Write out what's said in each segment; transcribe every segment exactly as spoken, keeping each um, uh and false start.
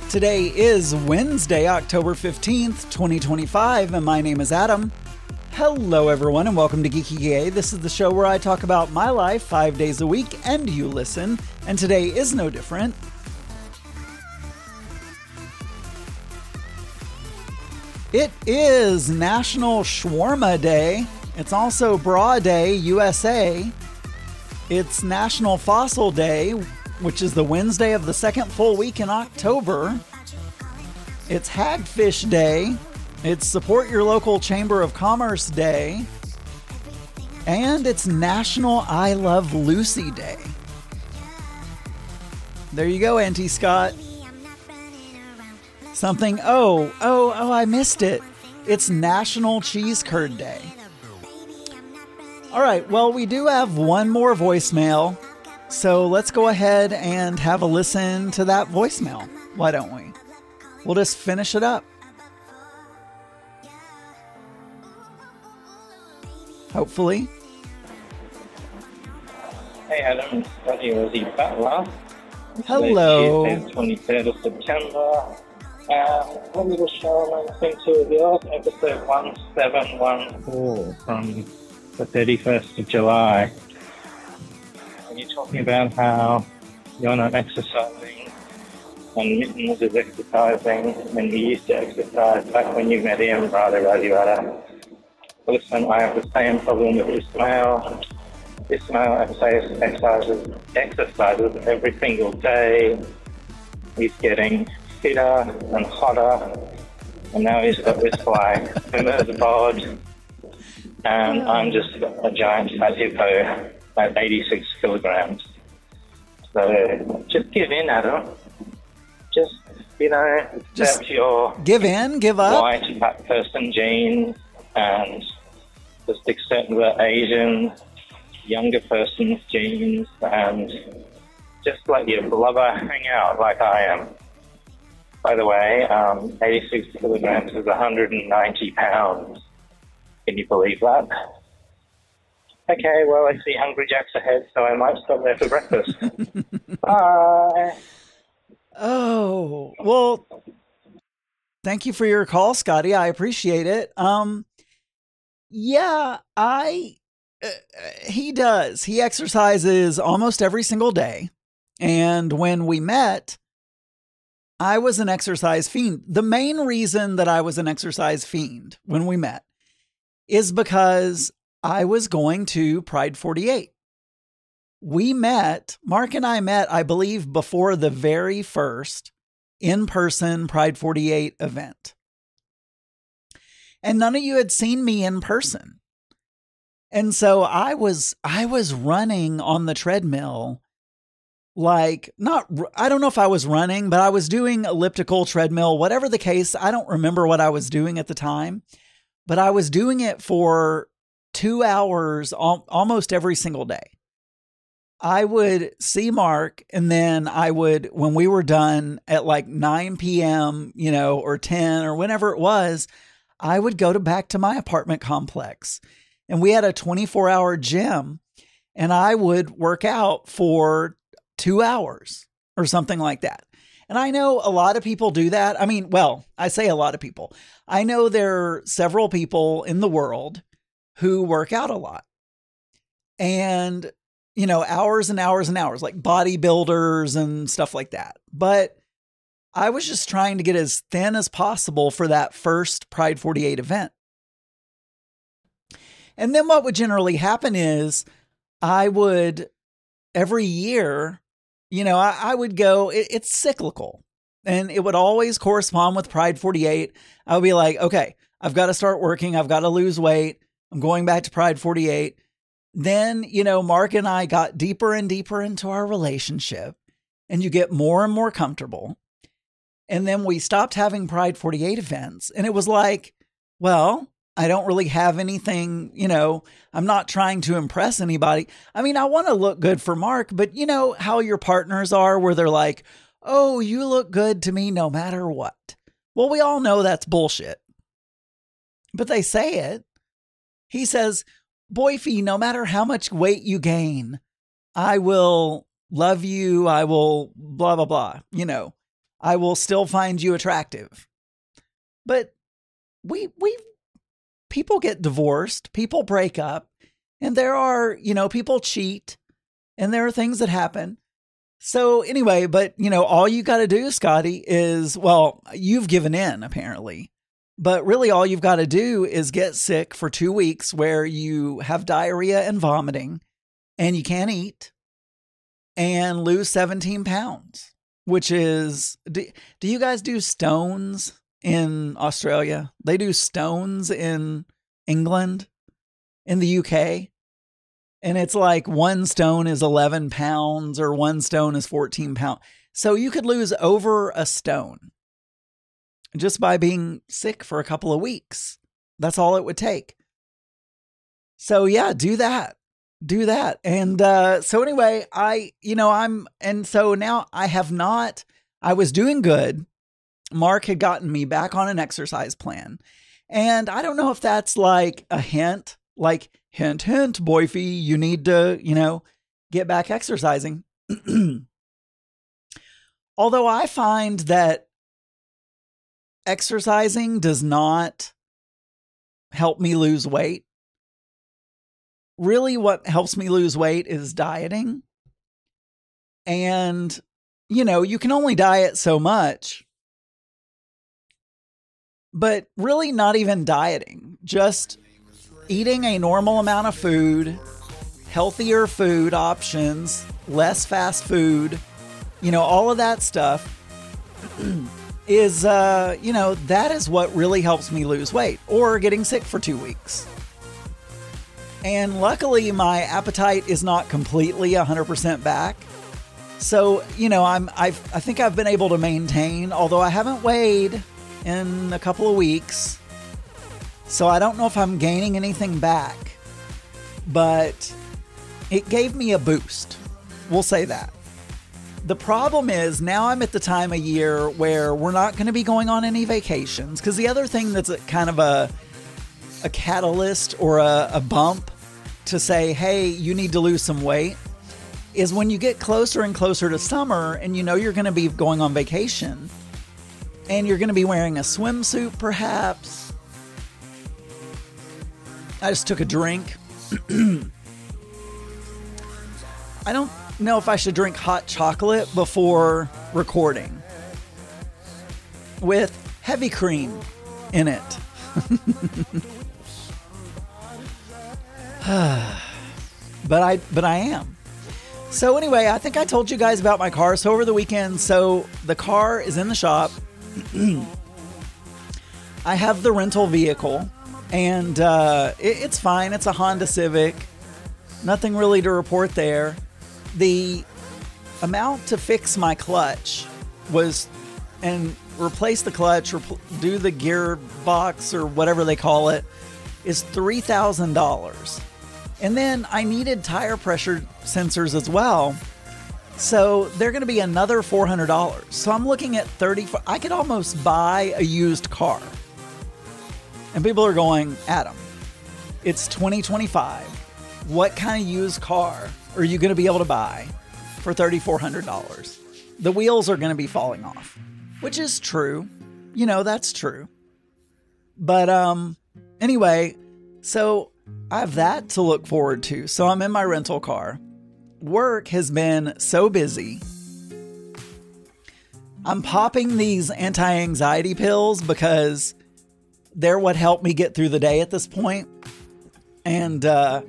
Today is Wednesday, October fifteenth, twenty twenty-five, and my name is Adam. Hello, everyone, and welcome to Geeky Gay. This is the show where I talk about my life five days a week, and you listen, and today is no different. It is National Shawarma Day. It's also Bra Day, U S A. It's National Fossil Day, which is the Wednesday of the second full week in October. It's Hagfish Day. It's Support Your Local Chamber of Commerce Day. And it's National I Love Lucy Day. There you go, Auntie Scott. Something, oh, oh, oh, I missed it. It's National Cheese Curd Day. All right, well, we do have one more voicemail. So let's go ahead and have a listen to that voicemail. Why don't we? We'll just finish it up. Hopefully. Hey Adam, it's Scotty Rosie Butler. Hello. Tuesday, twenty-third of September. Um, one little show I'm listening to of yours, episode one seven one four from the thirty-first of July. And you're talking about how you're not exercising and Mittens is exercising and you used to exercise back when you met him, rada, rada, rada. Listen, I have the same problem with Ismail. Ismail exercises, exercises, exercises every single day. He's getting fitter and hotter, and now he's got this like Hummer's bod, and I'm just a giant fat hippo at eighty-six kilograms. So just give in, Adam. Just, you know, Just accept your give in, give up. white fat person genes and just accept the Asian younger person's genes and just let your blubber hang out like I am. By the way, um, eighty-six kilograms is one hundred ninety pounds. Can you believe that? Okay, well, I see Hungry Jack's ahead, so I might stop there for breakfast. Bye. Oh, well, thank you for your call, Scotty. I appreciate it. Um, yeah, I, uh, he does. He exercises almost every single day. And when we met, I was an exercise fiend. The main reason that I was an exercise fiend when we met is because I was going to Pride forty-eight. We met, Mark and I met, I believe, before the very first in-person Pride forty-eight event. And none of you had seen me in person. And so I was, I was running on the treadmill. Like, not, I don't know if I was running, but I was doing elliptical treadmill, whatever the case. I don't remember what I was doing at the time, but I was doing it for two hours al- almost every single day. I would see Mark, and then I would, when we were done at like nine p.m., you know, or ten or whenever it was, I would go to back to my apartment complex, and we had a twenty-four hour gym, and I would work out for two hours or something like that. And I know a lot of people do that. I mean, well, I say a lot of people. I know there are several people in the world who work out a lot. And, you know, hours and hours and hours, like bodybuilders and stuff like that. But I was just trying to get as thin as possible for that first Pride forty-eight event. And then what would generally happen is I would, every year, you know, I, I would go, it, it's cyclical, and it would always correspond with Pride forty-eight. I would be like, okay, I've got to start working. I've got to lose weight. I'm going back to Pride forty-eight. Then, you know, Mark and I got deeper and deeper into our relationship, and you get more and more comfortable. And then we stopped having Pride forty-eight events. And it was like, well, I don't really have anything, you know, I'm not trying to impress anybody. I mean, I want to look good for Mark, but you know how your partners are where they're like, oh, you look good to me no matter what. Well, we all know that's bullshit, but they say it. He says, Boyfie, no matter how much weight you gain, I will love you. I will blah, blah, blah, you know. I will still find you attractive. But we, we, people get divorced, people break up, and there are, you know, people cheat, and there are things that happen. So anyway, but you know, all you got to do, Scotty, is, well, you've given in apparently, but really all you've got to do is get sick for two weeks where you have diarrhea and vomiting and you can't eat and lose seventeen pounds, which is, do, do you guys do stones in Australia? They do stones in England, in the U K. And it's like one stone is eleven pounds or one stone is fourteen pounds. So you could lose over a stone just by being sick for a couple of weeks. That's all it would take. So yeah, do that. Do that. And uh, so anyway, I, you know, I'm, and so now I have not, I was doing good. Mark had gotten me back on an exercise plan. And I don't know if that's like a hint, like, hint, hint, boyfie, you need to, you know, get back exercising. Although I find that exercising does not help me lose weight. Really, what helps me lose weight is dieting. And, you know, you can only diet so much. But really not even dieting, just eating a normal amount of food, healthier food options, less fast food, you know, all of that stuff is, uh, you know, that is what really helps me lose weight, or getting sick for two weeks. And luckily my appetite is not completely one hundred percent back. So, you know, I'm, I've, I think I've been able to maintain, although I haven't weighed in a couple of weeks. So I don't know if I'm gaining anything back, but it gave me a boost. We'll say that. The problem is now I'm at the time of year where we're not going to be going on any vacations. Because the other thing that's a, kind of a, a catalyst or a, a bump to say, hey, you need to lose some weight, is when you get closer and closer to summer and you know you're going to be going on vacation and you're going to be wearing a swimsuit perhaps. I just took a drink. I don't know if I should drink hot chocolate before recording with heavy cream in it. but I but I am. So anyway, I think I told you guys about my car. So over the weekend, so the car is in the shop. I have the rental vehicle. And uh, it, it's fine. It's a Honda Civic. Nothing really to report there. The amount to fix my clutch was, and replace the clutch or do the gearbox or whatever they call it, is three thousand dollars. And then I needed tire pressure sensors as well. So they're going to be another four hundred dollars. So I'm looking at thirty. I could almost buy a used car. And people are going, Adam, it's twenty twenty-five. What kind of used car are you going to be able to buy for three thousand four hundred dollars? The wheels are going to be falling off, which is true. You know, that's true. But um, anyway, so I have that to look forward to. So I'm in my rental car. Work has been so busy. I'm popping these anti-anxiety pills because they're what helped me get through the day at this point. And, uh,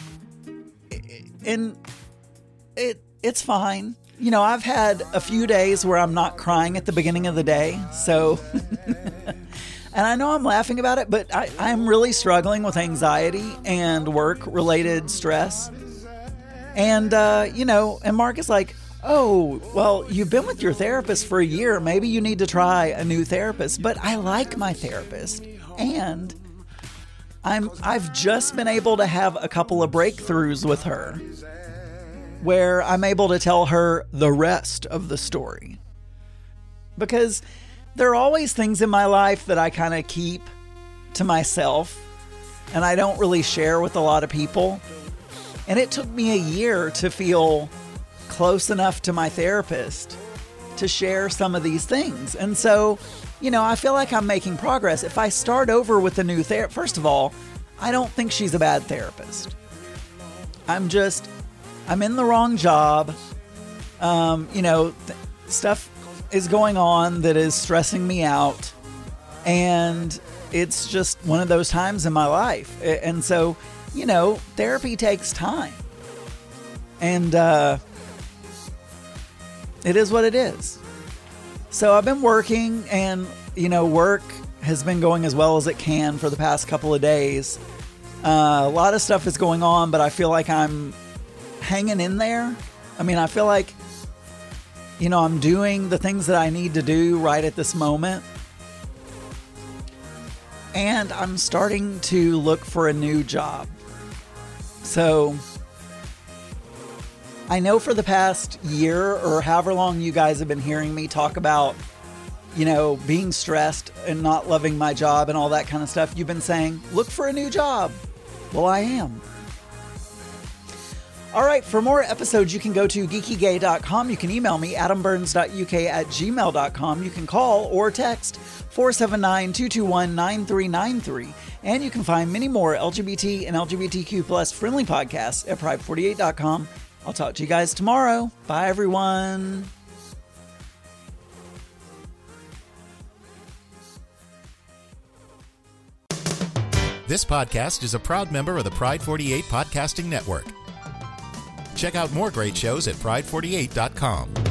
and it, it's fine. You know, I've had a few days where I'm not crying at the beginning of the day. So, and I know I'm laughing about it, but I, I'm really struggling with anxiety and work related stress. And, uh, you know, and Mark is like, oh, well, you've been with your therapist for a year. Maybe you need to try a new therapist. But I like my therapist. And I'm, I've just been able to have a couple of breakthroughs with her where I'm able to tell her the rest of the story. Because there are always things in my life that I kind of keep to myself and I don't really share with a lot of people. And it took me a year to feel close enough to my therapist to share some of these things. And so, you know, I feel like I'm making progress. If I start over with a new therapist, first of all, I don't think she's a bad therapist. I'm just, I'm in the wrong job. Um, you know, th- stuff is going on that is stressing me out. And it's just one of those times in my life. And so, you know, therapy takes time. And uh, it is what it is. So I've been working, and, you know, work has been going as well as it can for the past couple of days. Uh, a lot of stuff is going on, but I feel like I'm hanging in there. I mean, I feel like, you know, I'm doing the things that I need to do right at this moment. And I'm starting to look for a new job. So I know for the past year or however long you guys have been hearing me talk about, you know, being stressed and not loving my job and all that kind of stuff, you've been saying, look for a new job. Well, I am. All right, for more episodes, you can go to geeky gay dot com. You can email me, adam burns dot u k at gmail dot com. You can call or text four seven nine, two two one, nine three nine three. And you can find many more L G B T and L G B T Q plus friendly podcasts at pride forty-eight dot com. I'll talk to you guys tomorrow. Bye, everyone. This podcast is a proud member of the Pride forty-eight Podcasting Network. Check out more great shows at pride forty-eight dot com.